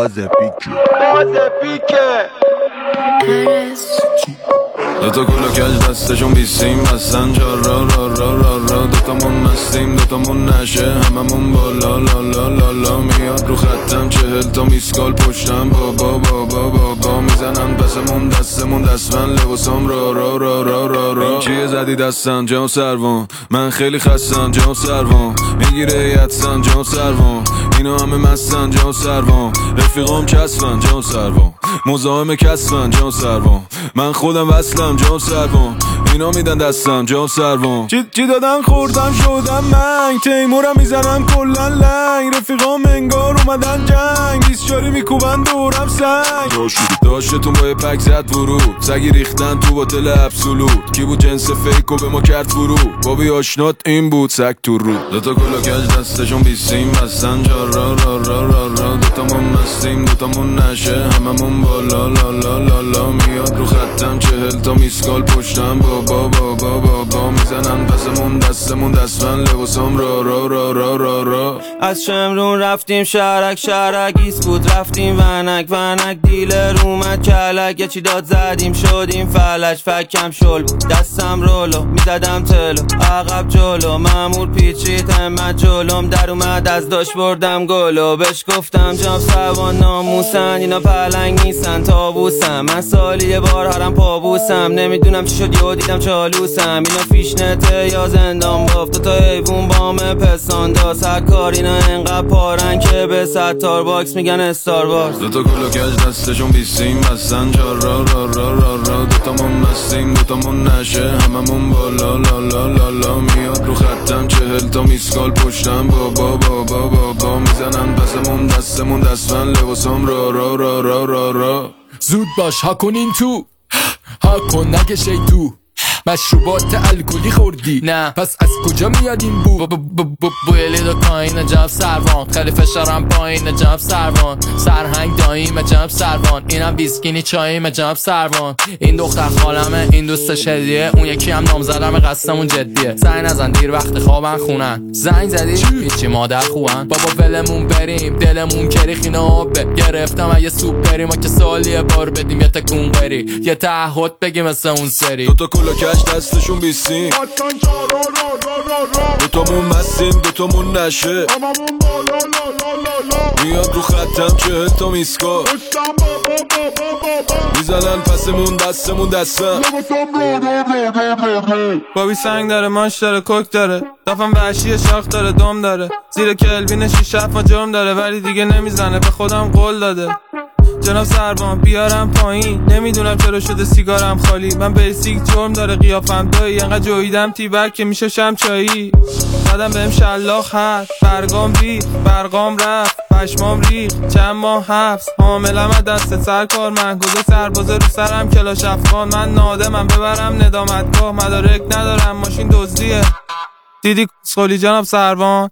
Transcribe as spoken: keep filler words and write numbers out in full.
فاز پیکه فاز پیکه دوتا کلا کج دستشون بیستیم بستن جا را را را را را دوتامون مستیم دوتامون نشه هممون بالا لا لا لا لا میاد رو خطم چهل تا میسکال پشتم بابا بابا بابا میزنن پسمون دستمون دستمن لباسم را را را را را را چیه زدی دستن جام سروان من خیلی خستم جام سروان میگیره یدسن جام سروان اینا همه مستن جام سروان رفیقام کسفن جام سروان مزاحم کسفن جام سروان من خودم وصلم جام سروان اینا میدن دستم جام سروان چی, چی دادن خوردم شدم من تیمورم میزنم کلا لنگ رفیقام انگار اومدن جنگ بیسچاری میکوبن دورم سنگ داشتتون با یه پک زد ورود سگی ریختن تو باتل ابسولوت کی بود جنس فیکو به ما کرد فرو بابی آشنات این بود سگ تو رو دوتا کلا کج دستشون بیستیم بستن جا را را را را را دوتامون مستیم دوتامون نشه هممون بالا لا لا لا لا میاد رو خطم چهل تا میسکال پشتم بابا بابا بابا میزنن پسمون دستمون دستمن لباسم را را را را را را از شمرون رفتیم شهرک شهرک ایسکوت رفتیم ونک ونک دیلر اومد کلک یه چی داد زدیم شدیم فلج فکم شل دستم رولو میزدم تلو عقب جلو مامور پیچید همت جلوم در اومد از داشت بردم گلو بهش گفتم جام سوان ناموسن اینا پلنگ نیستن تابوسم من سالی یه بار هرم پابوسم نمیدونم چی شد یهو دیدم چالوسم اینا فیشنته یا زندان بافت دوتا حیوون بام پستان داست هر کار اینا انقدر پارن که به ستار باکس میگن استار وارز دوتا کلا کج دستشون بیستیم بستن جا را را را را را دوتامون مستیم دوتامون نشه هممون بالا لا لا لا لا میاد رو خطم چهل تا میسکال پشتم بابا بابا بابا میزنن پسمون دستمون دستمن لباسم را را را را را را زود باش ها کنین تو ها کن نگه شیطو مشروبات الکلی خوردی نه پس از کجا میاد این بو بوی لیدو کاین جاب سروان خیلی فشارم پایین جاب سروان سرهنگ داییم جاب سروان اینم ویسکینی چاییم جاب سروان این دختر خالمه این دوستش هدیه اون یکی هم نامزدم قصدمون جدیه زنگ نزن دیر وقت خوابن خونن زنگ زدی هیچی مادر خوبن بابا ولمون بریم دلمون کریخینه آبه گرفتم اگه سوپ بریم ما که سالیه بار بدیم یه تکون بری یه تعهد بگیم مثل اون سری دوتا کلا کج دستشون بیستیم دوتامون مستیم دوتامون نشه میاد رو خطم چهل تا میسکال میزنن پسمون دستمون دستم بابی سنگ داره ماش داره کوک داره دفعم وحشی شاخ داره دم داره زیر کلوین شیش هفت ما جرم داره ولی دیگه نمیزنه به خودم قول داده جناب سروان بیارم پایین نمیدونم چرا شده سیگارم خالی من بیسیک جرم داره قیافم دایی انقدر جویدم تیبک که میشه شم چایی دادم بهم شلاخ هست برگام ریخ برگام رفت پشمام ریخ چند ماه حبس حاملم از دست سرکار من گذاشت سربازه رو سرم کلاش افغان من نادمم ببرم ندامتگاه مدارک ندارم ماشین دزدیه دیدی کسخولی جناب سروان